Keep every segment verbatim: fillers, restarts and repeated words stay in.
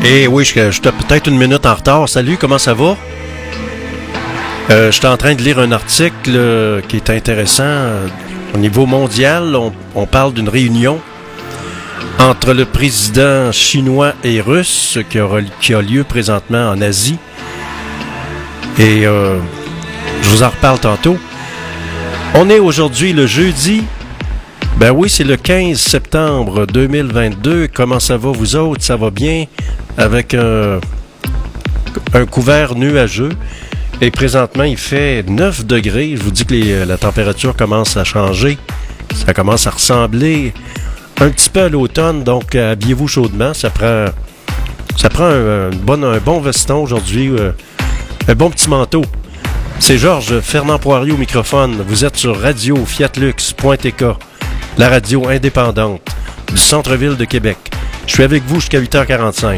Eh oui, je, je suis peut-être une minute en retard. Salut, comment ça va? Euh, je suis en train de lire un article euh, qui est intéressant. Euh, au niveau mondial, on, on parle d'une réunion entre le président chinois et russe qui, aura, qui a lieu présentement en Asie. Et euh, je vous en reparle tantôt. On est aujourd'hui le jeudi. Ben oui, c'est le quinze septembre deux mille vingt-deux. Comment ça va, vous autres? Ça va bien? Avec un, un couvert nuageux. Et présentement, il fait neuf degrés. Je vous dis que les, la température commence à changer. Ça commence à ressembler un petit peu à l'automne. Donc, habillez-vous chaudement. Ça prend, ça prend un, un, bon, un bon veston aujourd'hui. Euh, un bon petit manteau. C'est Georges Fernand Poirier au microphone. Vous êtes sur radio fiat lux point t k, la radio indépendante du centre-ville de Québec. Je suis avec vous jusqu'à huit heures quarante-cinq.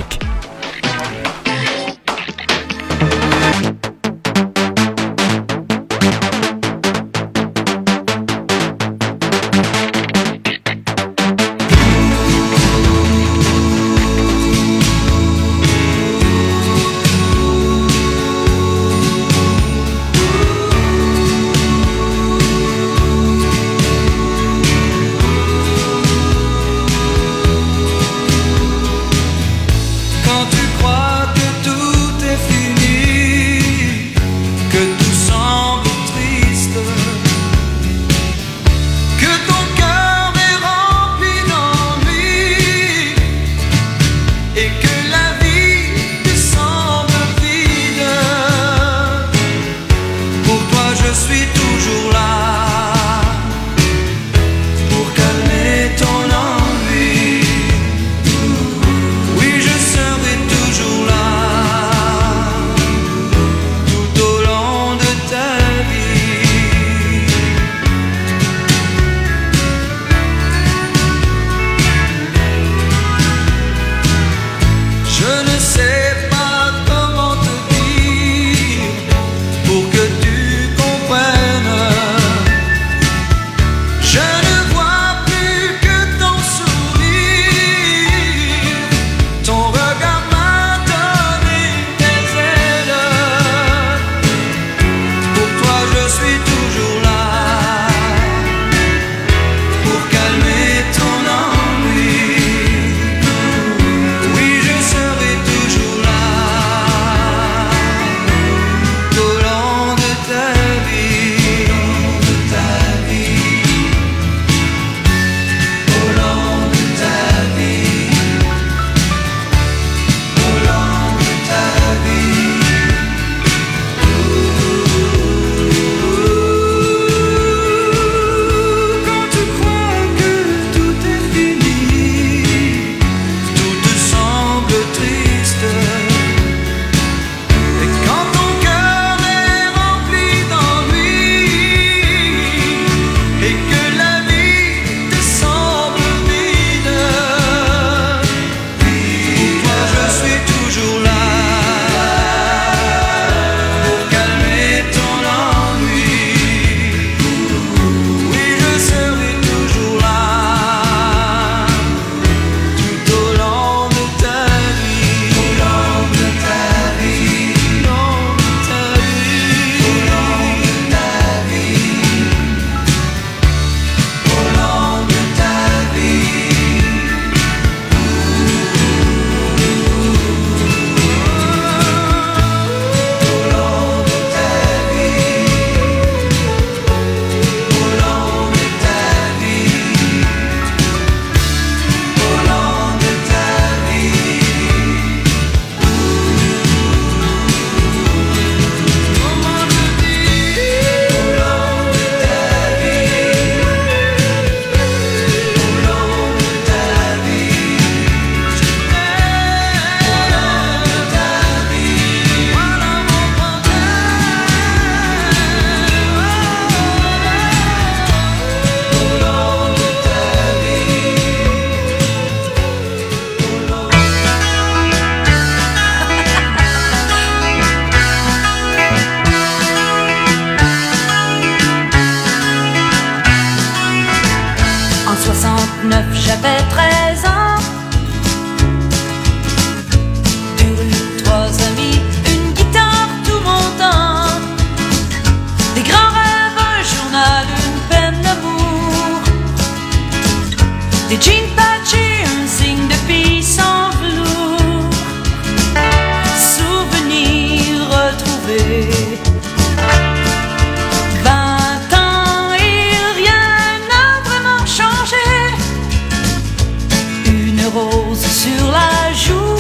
rose sur la joue.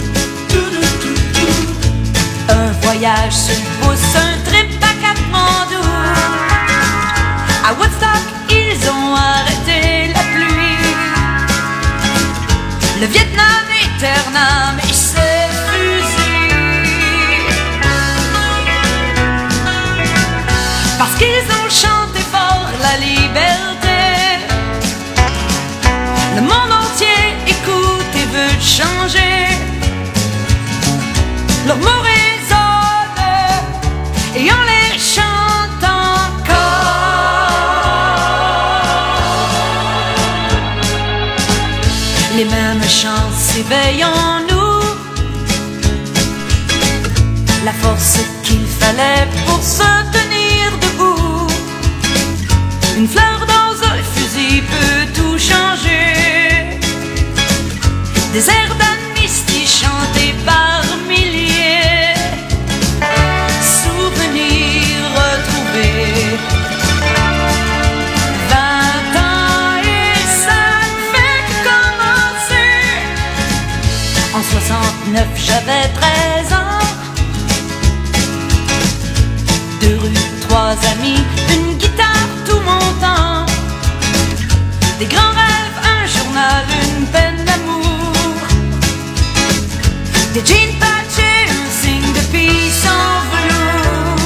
Un voyage se pousse, un trip à Katmandou. À Woodstock, ils ont arrêté la pluie. Le Vietnam éternel et ses fusils. Parce qu'ils ont chanté fort la liberté. Le monde entier écoute et veut changer. Leurs mots résonnent et on les chante encore. Les mêmes chants s'éveillent en nous. La force qu'il fallait pour se tenir debout. Une fleur dans un fusil peut tout changer. Des airs d'amnistie chantés par milliers. Souvenirs retrouvés. Vingt ans et ça ne fait que commencer. En soixante-neuf j'avais treize ans. Deux rues, trois amis, une guitare, tout mon temps. Des grands rêves, un journal, une peine d'amour. Des jeans patchés, un signe de peace en velours.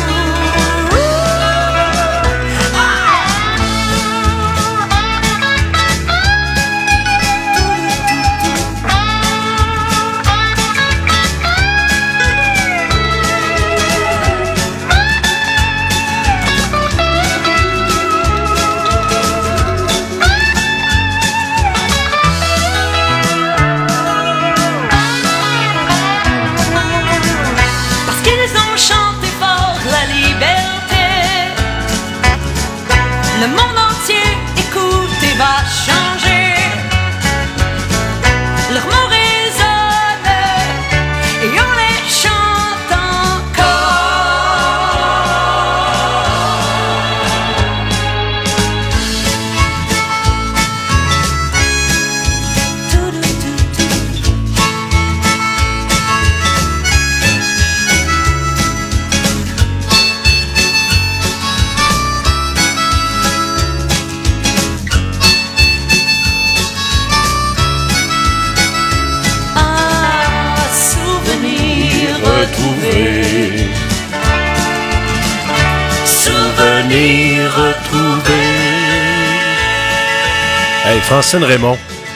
Le monde entier écoute et va changer. Leurs mots résonnent et on les chante retrouver. Souvenirs retrouvés. Hey, Francine Raymond.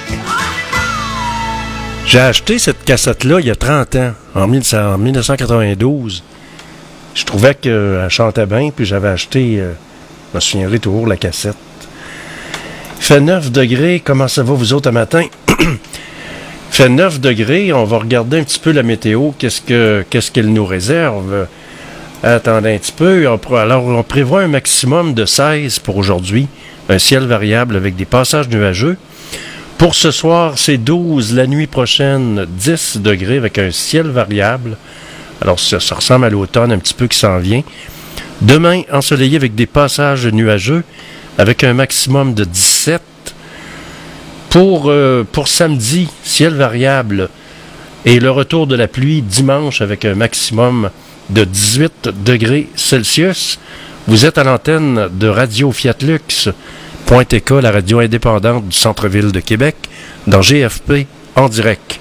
J'ai acheté cette cassette-là il y a trente ans, en mille neuf cent quatre-vingt-douze. Je trouvais qu'elle chantait bien, puis j'avais acheté, euh, je me souviendrai toujours, la cassette. Il fait neuf degrés. Comment ça va, vous autres, un matin? Il fait neuf degrés. On va regarder un petit peu la météo. Qu'est-ce que qu'est-ce qu'elle nous réserve? Attendez un petit peu. On, alors, on prévoit un maximum de seize pour aujourd'hui. Un ciel variable avec des passages nuageux. Pour ce soir, c'est douze. La nuit prochaine, dix degrés avec un ciel variable. Alors, ça, ça ressemble à l'automne un petit peu qui s'en vient. Demain, ensoleillé avec des passages nuageux avec un maximum de dix-sept. Pour, euh, pour samedi, ciel variable et le retour de la pluie dimanche avec un maximum de dix-huit degrés Celsius. Vous êtes à l'antenne de Radio Fiat Lux, Point T K, la radio indépendante du centre-ville de Québec, dans G F P en direct.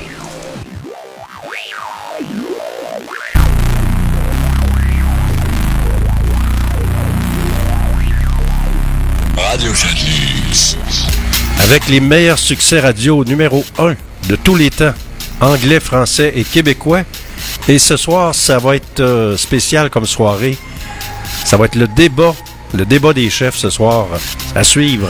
Radio Fiat Lux. Avec les meilleurs succès radio numéro un de tous les temps, anglais, français et québécois. Et ce soir, ça va être euh, spécial comme soirée. Ça va être le débat, le débat des chefs ce soir, à suivre.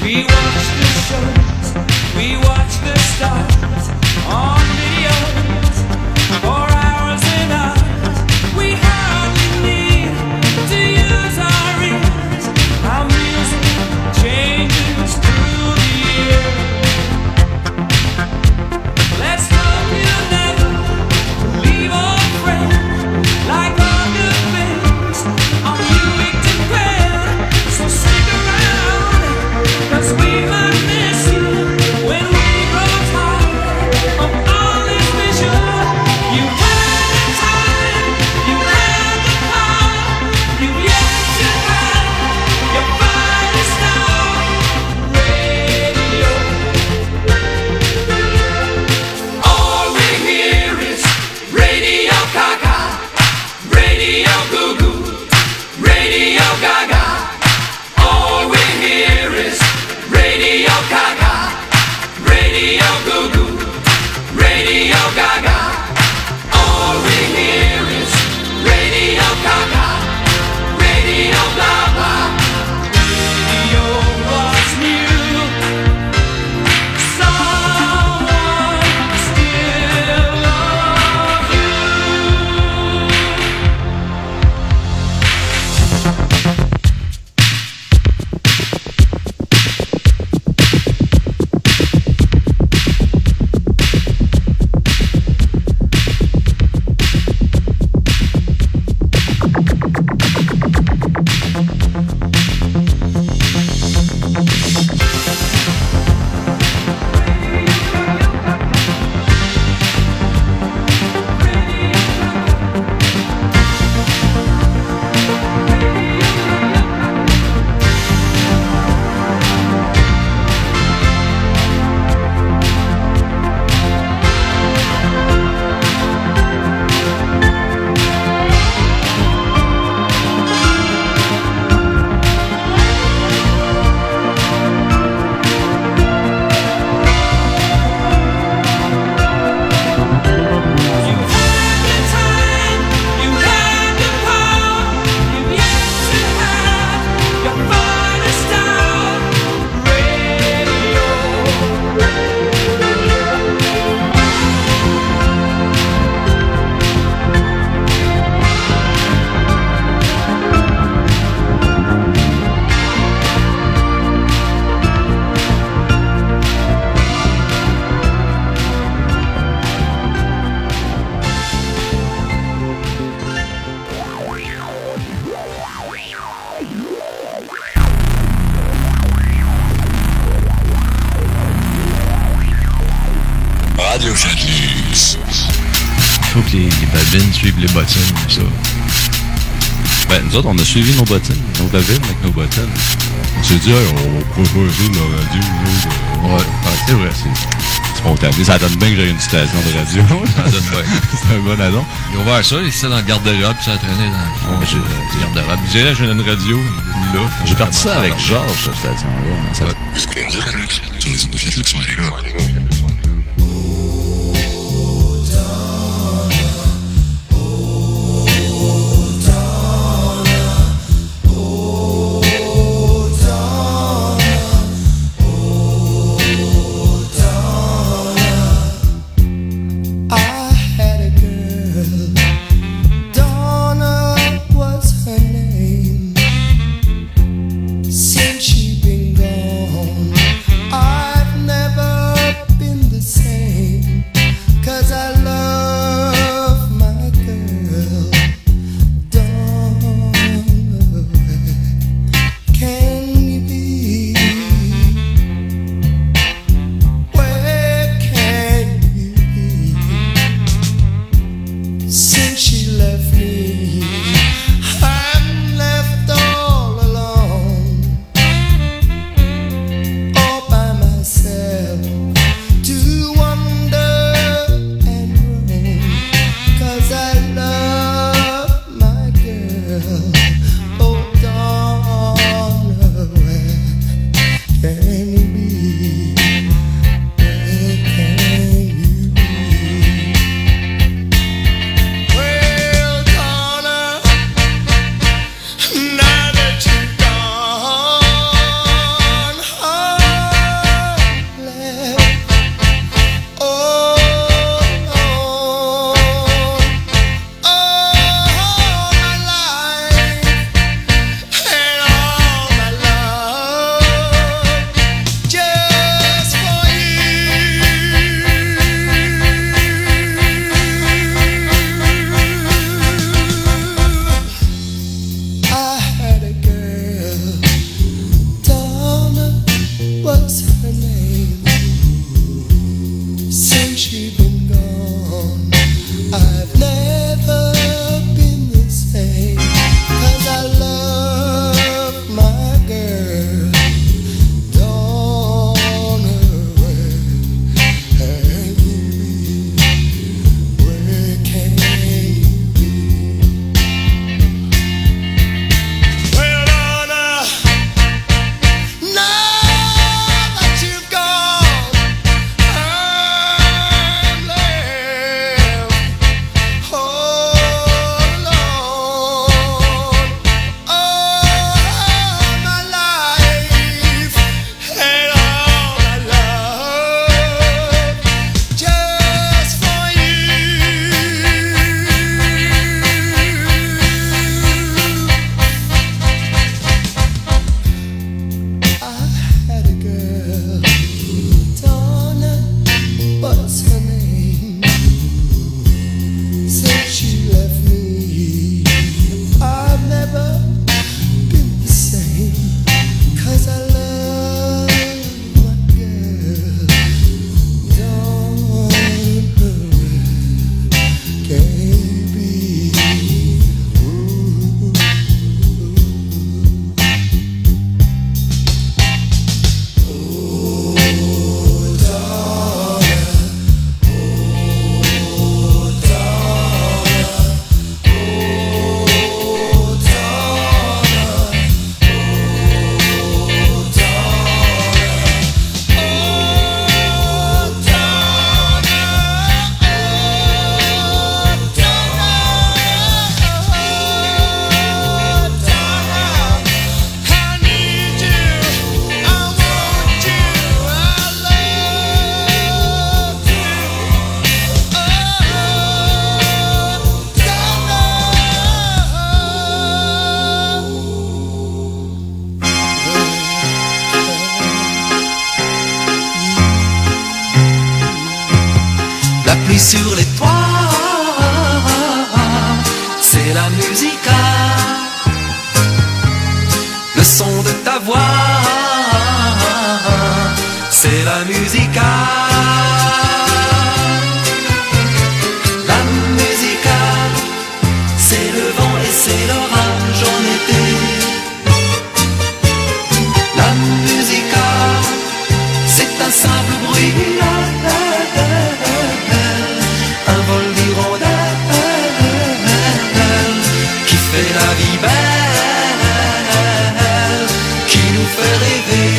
Radio Chalus. Il faut que les, les babines suivent les bottines, ça. Ben, nous autres, on a suivi nos bottines, nos babines avec nos bottines. On s'est dit, hey, on va pas faire ça de la radio, nous autres. Ouais, ah, c'est vrai, c'est spontané. Ça donne bien que j'ai une station de radio. Ça donne bien. C'est un bon addon. Ils ont ouvert ça, ils étaient dans le garde-robe, puis ça traînait dans le fond du garde-robe. Ils disaient, j'ai une radio, là. J'ai parti ça avec Georges, cette station-là. Ça... Oh nuit sur les toits, c'est la musica. Le son de ta voix, c'est la musica. La musica, c'est le vent et c'est l'orage en été. La musica, c'est un simple bruit, un vol d'hirondelle qui fait la vie belle, qui nous fait rêver.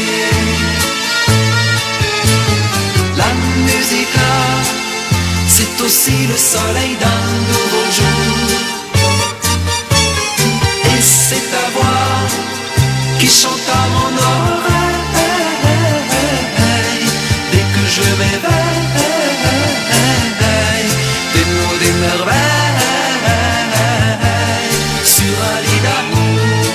La musica, c'est aussi le soleil d'un nouveau jour. Et c'est ta voix qui chante à mon oreille dès que je m'éveille. Des mots, des merveilles sur un lit d'amour.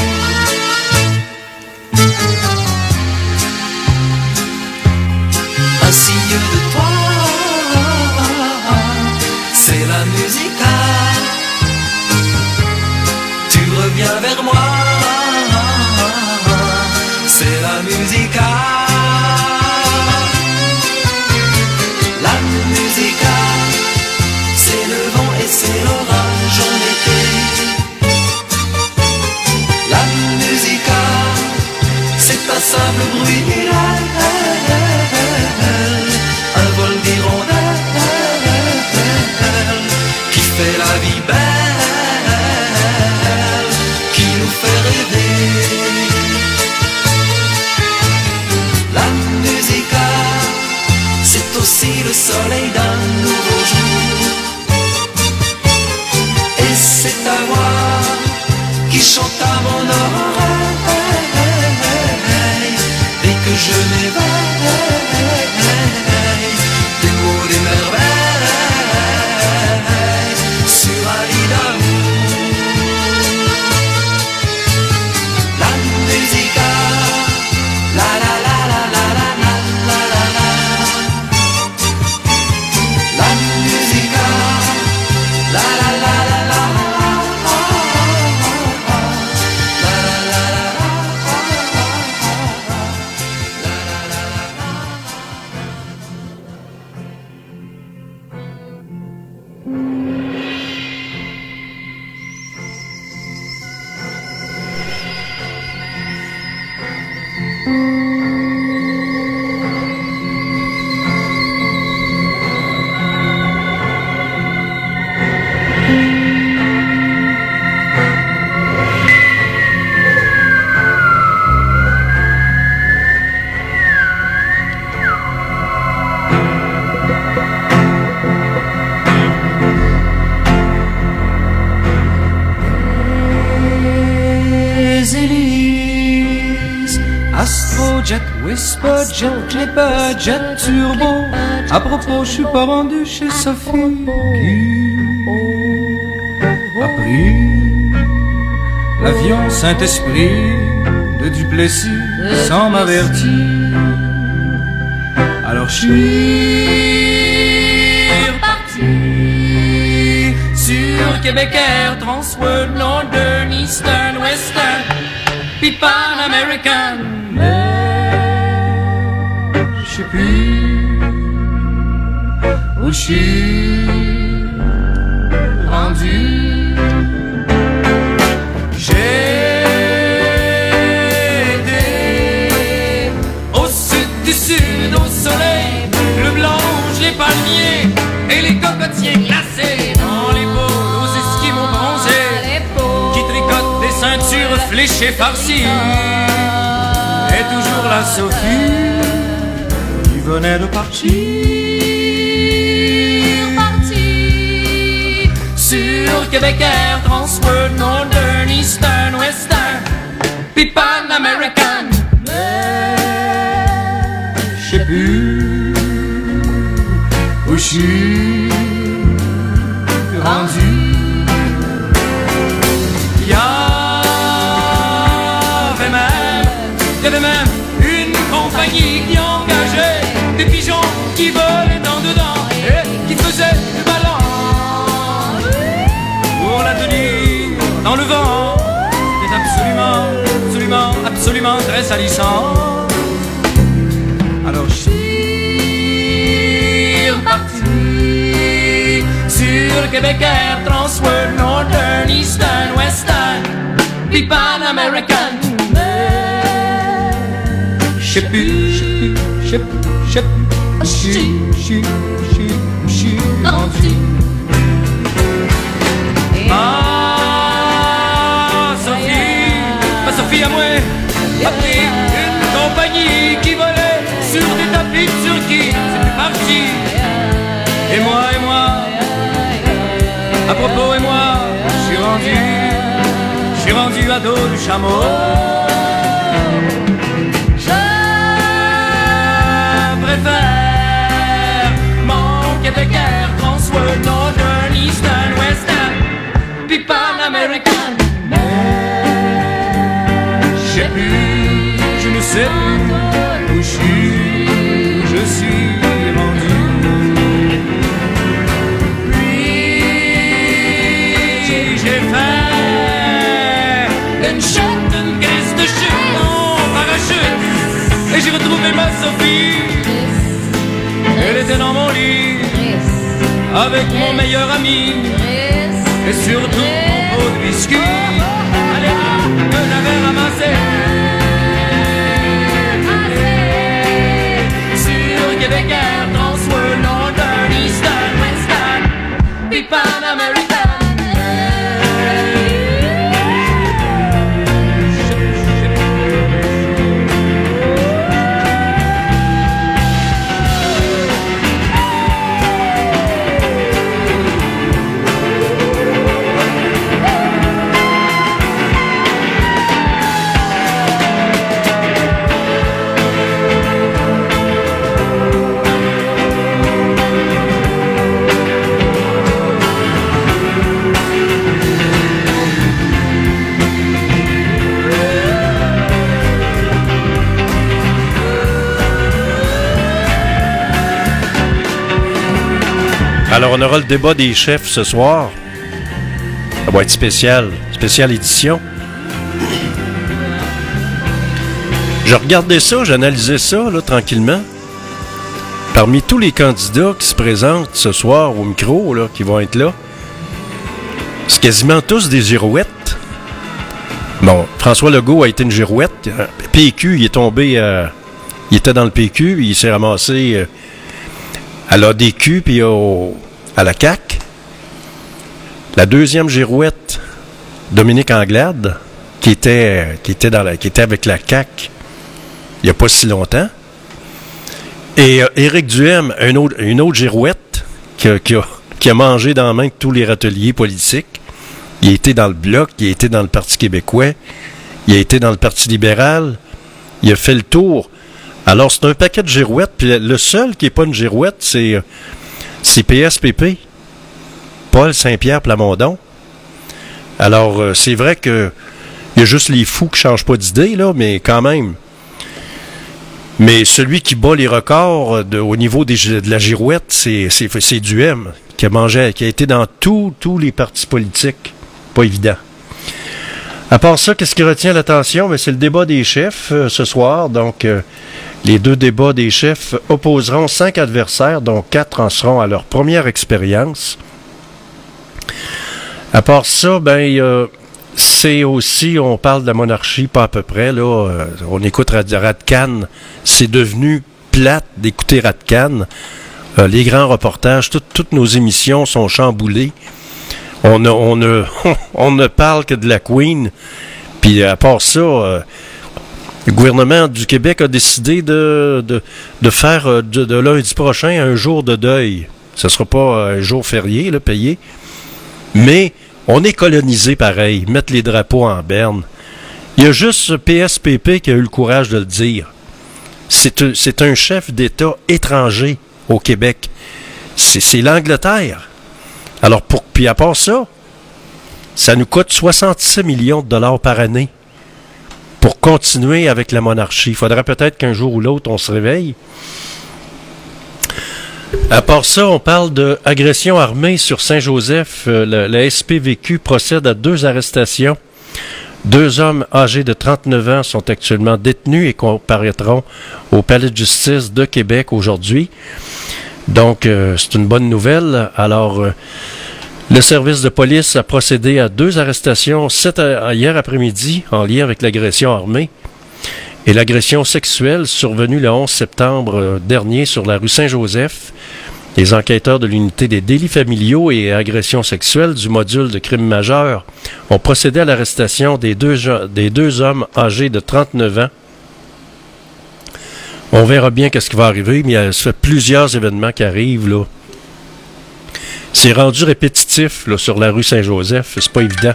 Un signe de toi, c'est la musica. Tu reviens vers moi, c'est la musica. La musica, c'est le vent et c'est l'orage en été. La musica, c'est un simple bruit, un vol d'hirondelle qui fait la vie belle, qui nous fait rêver. La musica, c'est aussi le soleil d'un nouveau jour. Et c'est ta voix qui chante à mon oreille dès que je m'éveille. Des mots, des merveilles sur un lit d'amour. La musica, la la la la la la la la la la. La musica, la la la la la la la la la. Astrojet, Whisperjet, Clipperjet, Turbo. À propos, je suis pas rendu chez Sophie qui a pris l'avion Saint-Esprit de Duplessis sans m'avertir. Alors je suis reparti sur Québec Air, Transworld, Northern, Eastern, Western, puis Pan American. Je sais plus où je suis rendu. J'ai été au sud du sud, au soleil, le blanc, les palmiers et les cocotiers glacés dans les pôles, aux esquimaux bronzés qui tricotent des ceintures fléchées farcies. Et toujours la Sophie qui venait de partir, partir sur Québec Air, Transworld, Northern, Eastern, Western, puis Pan American. Mais je sais plus où je suis rendu. Il y avait même une compagnie qui engageait des pigeons qui volaient dans dedans. Et faisait du ballon pour la tenir dans le vent. C'était absolument, absolument, absolument très salissant. Alors je suis reparti sur le Québec Air, Transworld, Northern, Eastern, Western, puis Pan American. Je sais plus, je sais plus, je sais plus, je sais plus, je suis, je suis, je suis, je suis rendu. Ah, Sophie, ma Sophie à moi, a pris une compagnie qui volait sur des tapis de Turquie. C'est plus parti. Et moi, et moi, à propos, et moi, je suis rendu, je suis rendu à dos du chameau. Je préfère mon Québec Air, Transworld, Northern, Eastern, Western, puis Pan American. Je sais plus, je ne sais plus où je suis, je suis rendu. Puis j'ai fait une chute, une crise de chute en parachute, et j'ai retrouvé ma Sophie. Elle était dans mon lit avec mon meilleur ami et surtout mon pot de biscuit. Allez, que j'avais ramassé sur Québec Air, Transworld, Northern, Eastern, Western, puis Pan American. Alors, on aura le débat des chefs ce soir. Ça va être spécial, spéciale édition. Je regardais ça, j'analysais ça, là, tranquillement. Parmi tous les candidats qui se présentent ce soir au micro, là, qui vont être là, c'est quasiment tous des girouettes. Bon, François Legault a été une girouette. P Q, il est tombé... Euh, il était dans le P Q, il s'est ramassé... Euh, à l'A D Q puis au, à la C A Q. La deuxième girouette, Dominique Anglade, qui était, qui était, dans la, qui était avec la C A Q il n'y a pas si longtemps. Et euh, Éric Duhem, un autre, une autre girouette qui a, qui, a, qui a mangé dans la main de tous les râteliers politiques. Il a été dans le Bloc, il a été dans le Parti québécois, il a été dans le Parti libéral, il a fait le tour. Alors, c'est un paquet de girouettes, puis le seul qui n'est pas une girouette, c'est, c'est P S P P, Paul Saint-Pierre Plamondon. Alors, euh, c'est vrai que il y a juste les fous qui ne changent pas d'idée, là, mais quand même. Mais celui qui bat les records de, au niveau des, de la girouette, c'est, c'est, c'est Duhem, qui a mangé, qui a été dans tous, tous les partis politiques. Pas évident. À part ça, qu'est-ce qui retient l'attention? Mais c'est le débat des chefs euh, ce soir. Donc, euh, les deux débats des chefs opposeront cinq adversaires, dont quatre en seront à leur première expérience. À part ça, ben, euh, c'est aussi, on parle de la monarchie, pas à peu près, là. Euh, on écoute Radcan. C'est devenu plate d'écouter Radcan. Euh, les grands reportages, tout, toutes nos émissions sont chamboulées. On ne, on, ne, on ne parle que de la Queen. Puis à part ça, euh, le gouvernement du Québec a décidé de, de, de faire de, de lundi prochain un jour de deuil. Ce ne sera pas un jour férié, là, payé. Mais on est colonisé pareil, mettre les drapeaux en berne. Il y a juste P S P P qui a eu le courage de le dire. C'est, c'est un chef d'État étranger au Québec. C'est, c'est l'Angleterre. Alors, pour, puis à part ça, ça nous coûte soixante-six millions de dollars par année pour continuer avec la monarchie. Il faudrait peut-être qu'un jour ou l'autre, on se réveille. À part ça, on parle d'agression armée sur Saint-Joseph. Euh, la, la S P V Q procède à deux arrestations. Deux hommes âgés de trente-neuf ans sont actuellement détenus et comparaîtront au Palais de justice de Québec aujourd'hui. Donc, euh, c'est une bonne nouvelle. Alors, euh, le service de police a procédé à deux arrestations cet, euh, hier après-midi en lien avec l'agression armée et l'agression sexuelle survenue le onze septembre euh, dernier sur la rue Saint-Joseph. Les enquêteurs de l'unité des délits familiaux et agressions sexuelles du module de crime majeur ont procédé à l'arrestation des deux, des deux hommes âgés de trente-neuf ans. On verra bien qu'est-ce qui va arriver, mais il y a plusieurs événements qui arrivent, là. C'est rendu répétitif, là, sur la rue Saint-Joseph. C'est pas évident.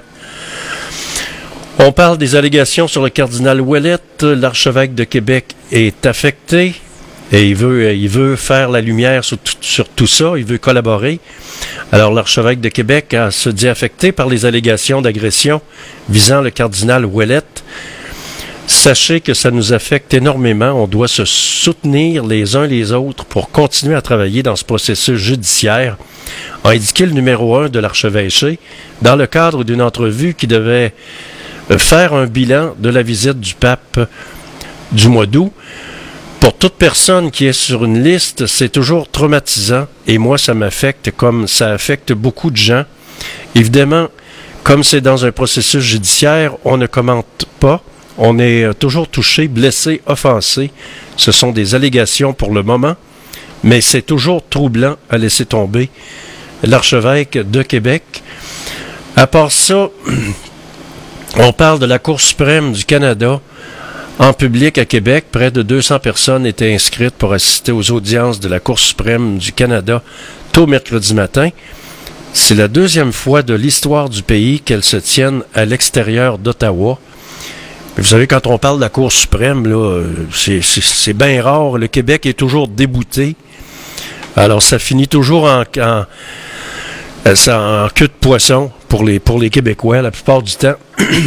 On parle des allégations sur le cardinal Ouellette. L'archevêque de Québec est affecté. Et il veut, il veut faire la lumière sur tout, sur tout ça, il veut collaborer. Alors l'archevêque de Québec a, se dit affecté par les allégations d'agression visant le cardinal Ouellette. Sachez que ça nous affecte énormément, on doit se soutenir les uns les autres pour continuer à travailler dans ce processus judiciaire, a indiqué le numéro un de l'archevêché dans le cadre d'une entrevue qui devait faire un bilan de la visite du pape du mois d'août. Pour toute personne qui est sur une liste, c'est toujours traumatisant et moi, ça m'affecte comme ça affecte beaucoup de gens. Évidemment, comme c'est dans un processus judiciaire, on ne commente pas. On est toujours touché, blessé, offensé. Ce sont des allégations pour le moment, mais c'est toujours troublant à laisser tomber l'archevêque de Québec. À part ça, on parle de la Cour suprême du Canada. En public à Québec, près de deux cents personnes étaient inscrites pour assister aux audiences de la Cour suprême du Canada tôt mercredi matin. C'est la deuxième fois de l'histoire du pays qu'elles se tiennent à l'extérieur d'Ottawa. Vous savez, quand on parle de la Cour suprême, là, c'est, c'est, c'est bien rare. Le Québec est toujours débouté. Alors, ça finit toujours en, en, en queue de poisson pour les, pour les Québécois la plupart du temps.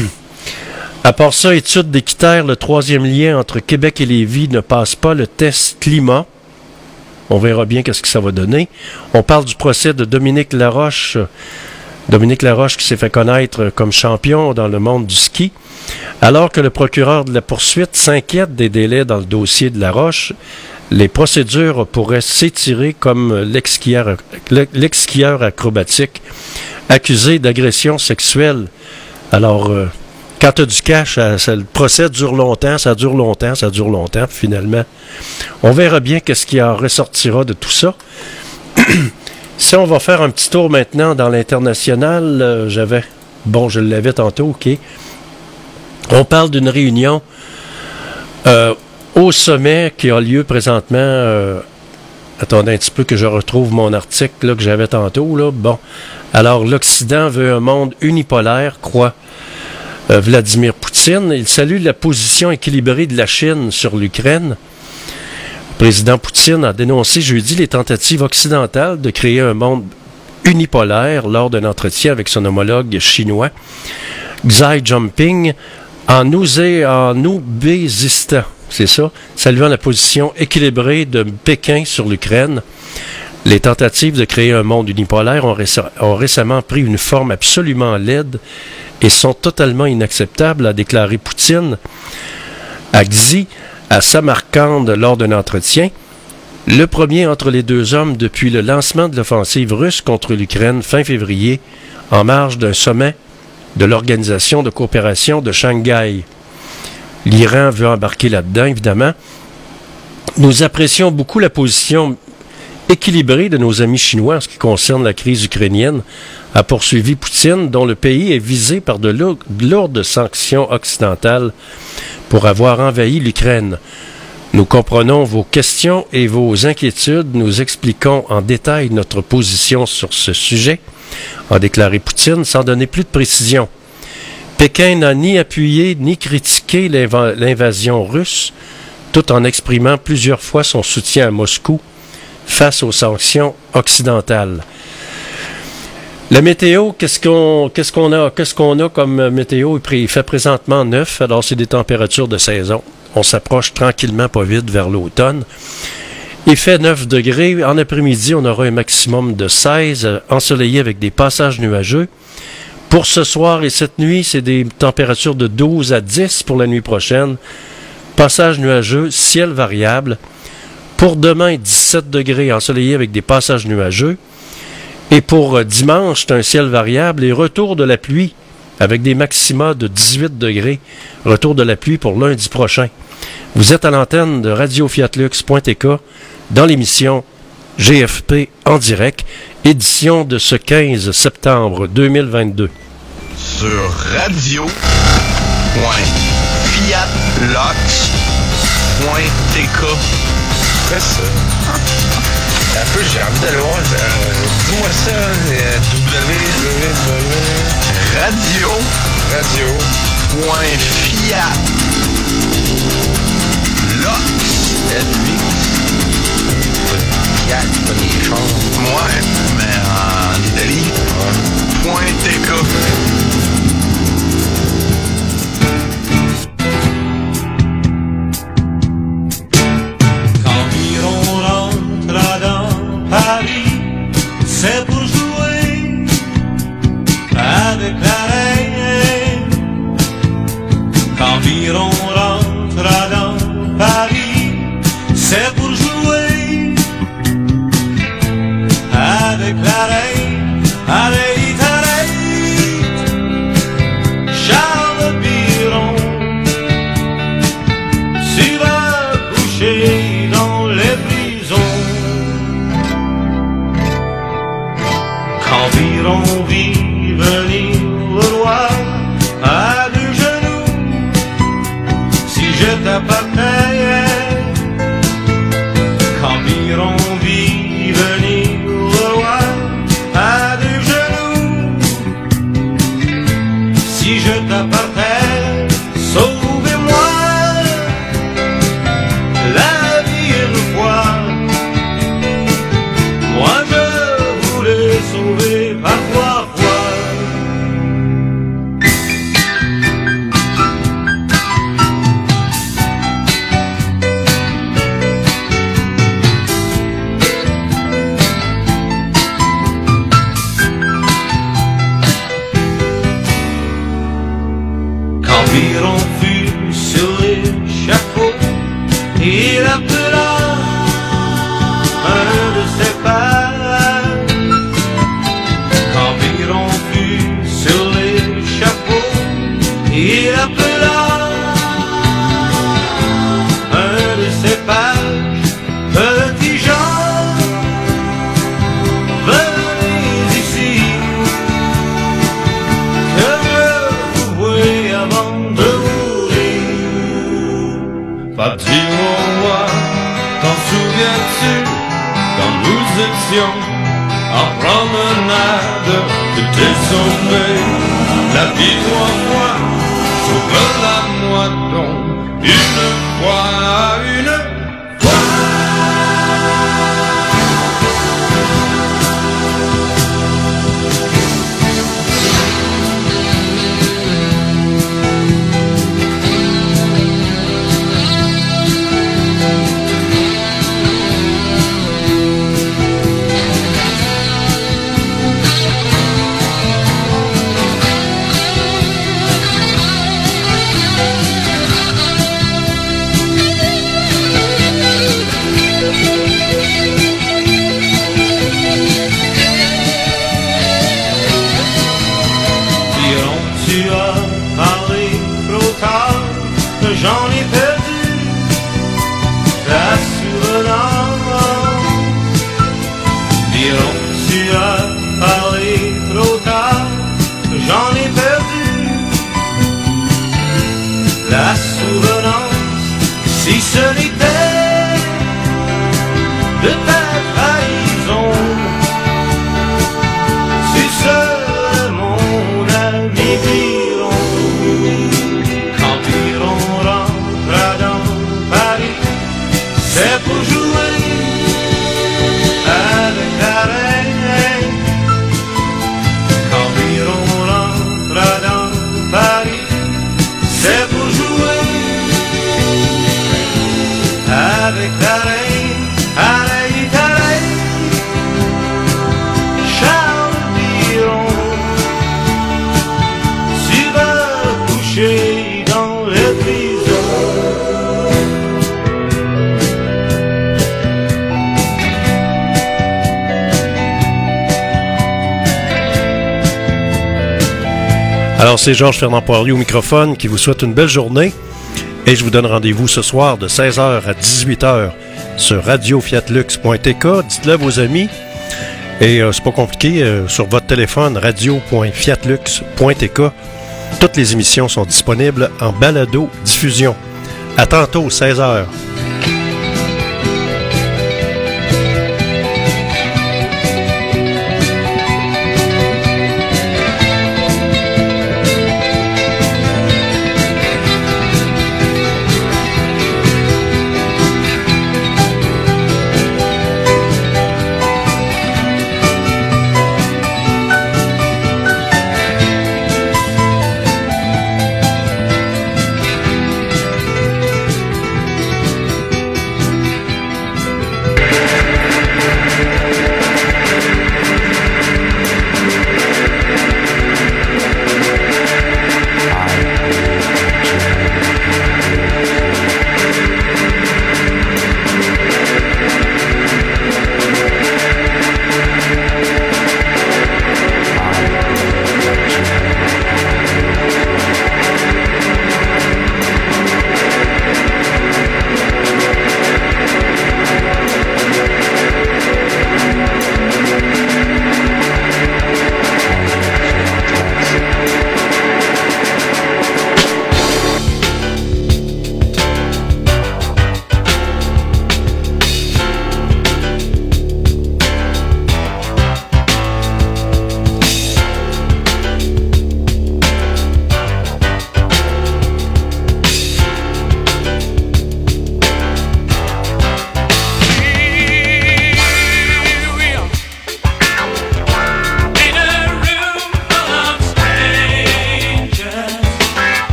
À part ça, étude d'équiterre, le troisième lien entre Québec et Lévis ne passe pas le test climat. On verra bien qu'est-ce que ça va donner. On parle du procès de Dominique Laroche. Dominique Laroche qui s'est fait connaître comme champion dans le monde du ski. Alors que le procureur de la poursuite s'inquiète des délais dans le dossier de Laroche, les procédures pourraient s'étirer comme l'ex-skieur, l'ex-skieur acrobatique accusé d'agression sexuelle. Alors... Euh, Quand tu as du cash, ça, ça, le procès dure longtemps, ça dure longtemps, ça dure longtemps, finalement. On verra bien qu'est-ce qui en ressortira de tout ça. Si on va faire un petit tour maintenant dans l'international, euh, j'avais... Bon, je l'avais tantôt, OK. On parle d'une réunion euh, au sommet qui a lieu présentement... Euh, attendez un petit peu que je retrouve mon article là, que j'avais tantôt. Là. Bon, alors, l'Occident veut un monde unipolaire, croit... Euh, Vladimir Poutine. Il salue la position équilibrée de la Chine sur l'Ukraine. Le président Poutine a dénoncé jeudi les tentatives occidentales de créer un monde unipolaire lors d'un entretien avec son homologue chinois, Xi Jinping, en, Ouzé, en Ouzbékistan. C'est ça, saluant la position équilibrée de Pékin sur l'Ukraine. Les tentatives de créer un monde unipolaire ont, réce- ont récemment pris une forme absolument laide et sont totalement inacceptables, a déclaré Poutine à Xi, à Samarcande, lors d'un entretien. Le premier entre les deux hommes depuis le lancement de l'offensive russe contre l'Ukraine fin février, en marge d'un sommet de l'Organisation de coopération de Shanghai. L'Iran veut embarquer là-dedans, évidemment. Nous apprécions beaucoup la position équilibrée de nos amis chinois en ce qui concerne la crise ukrainienne, a poursuivi Poutine, dont le pays est visé par de lourdes sanctions occidentales pour avoir envahi l'Ukraine. Nous comprenons vos questions et vos inquiétudes. Nous expliquons en détail notre position sur ce sujet, a déclaré Poutine, sans donner plus de précision. Pékin n'a ni appuyé ni critiqué l'inv- l'invasion russe, tout en exprimant plusieurs fois son soutien à Moscou face aux sanctions occidentales. La météo, qu'est-ce qu'on, qu'est-ce qu'on a, qu'est-ce qu'on a comme météo? Il fait présentement neuf, alors c'est des températures de saison. On s'approche tranquillement, pas vite, vers l'automne. Il fait neuf degrés. En après-midi, on aura un maximum de seize, euh, ensoleillé avec des passages nuageux. Pour ce soir et cette nuit, c'est des températures de douze à dix pour la nuit prochaine. Passages nuageux, ciel variable. Pour demain, dix-sept degrés, ensoleillé avec des passages nuageux. Et pour euh, dimanche, c'est un ciel variable et retour de la pluie avec des maxima de dix-huit degrés. Retour de la pluie pour lundi prochain. Vous êtes à l'antenne de radio fiat lux point t k dans l'émission G F P en direct, édition de ce quinze septembre deux mille vingt-deux. Sur radio point fiat lux point t k. Qu'est-ce que c'est? Un peu, j'ai envie d'aller voir. Euh, dis-moi ça, euh, www. Radio Radio. point fiat lux. L-X. Fiat, pas des chars. Ouais, mais en Italie. Ouais. Point T K. Paris, c'est pour jouer avec la reine. Quand Viron rentrera dans Paris, c'est pour jouer avec la reine. Arrête, arrête, Charles Viron, tu vas coucher dans les prisons. Quand Viron vit venir le roi à deux genoux, si je t'appartenais. Quand Viron vit venir le roi à deux genoux, si je t'appartenais, sauvez-moi la vie une fois. Moi je voulais sauver par trois fois. Quand Viron fut sur l'échafaud, il appela un de ses pères. Quand Viron fut sur l'échafaud, il appela un de ses pages. Petit Jean, venez ici, que je vous vois avant de mourir. Petit roi, t'en souviens-tu, quand nous étions en promenade, de tes sommets, la vie trois fois, sauve-la-moi donc, une fois, une fois. Viron, tu as parlé trop tard, j'en ai perdu la souvenance. Viron, tu as parlé trop tard, j'en ai perdu la souvenance. Si ce n'était de ta trahison, tu serais mon ami Viron. Quand Viron rentrera dans Paris, c'est pour jouer avec la reine. Quand Viron rentrera dans Paris, c'est pour jouer avec la reine. Alors, c'est Georges Fernand Poirier au microphone qui vous souhaite une belle journée. Et je vous donne rendez-vous ce soir de seize heures à dix-huit heures sur radio fiat lux point t k. Dites-le à vos amis. Et euh, c'est pas compliqué. Euh, sur votre téléphone, radio point fiat lux point t k. Toutes les émissions sont disponibles en balado-diffusion. À tantôt, seize heures.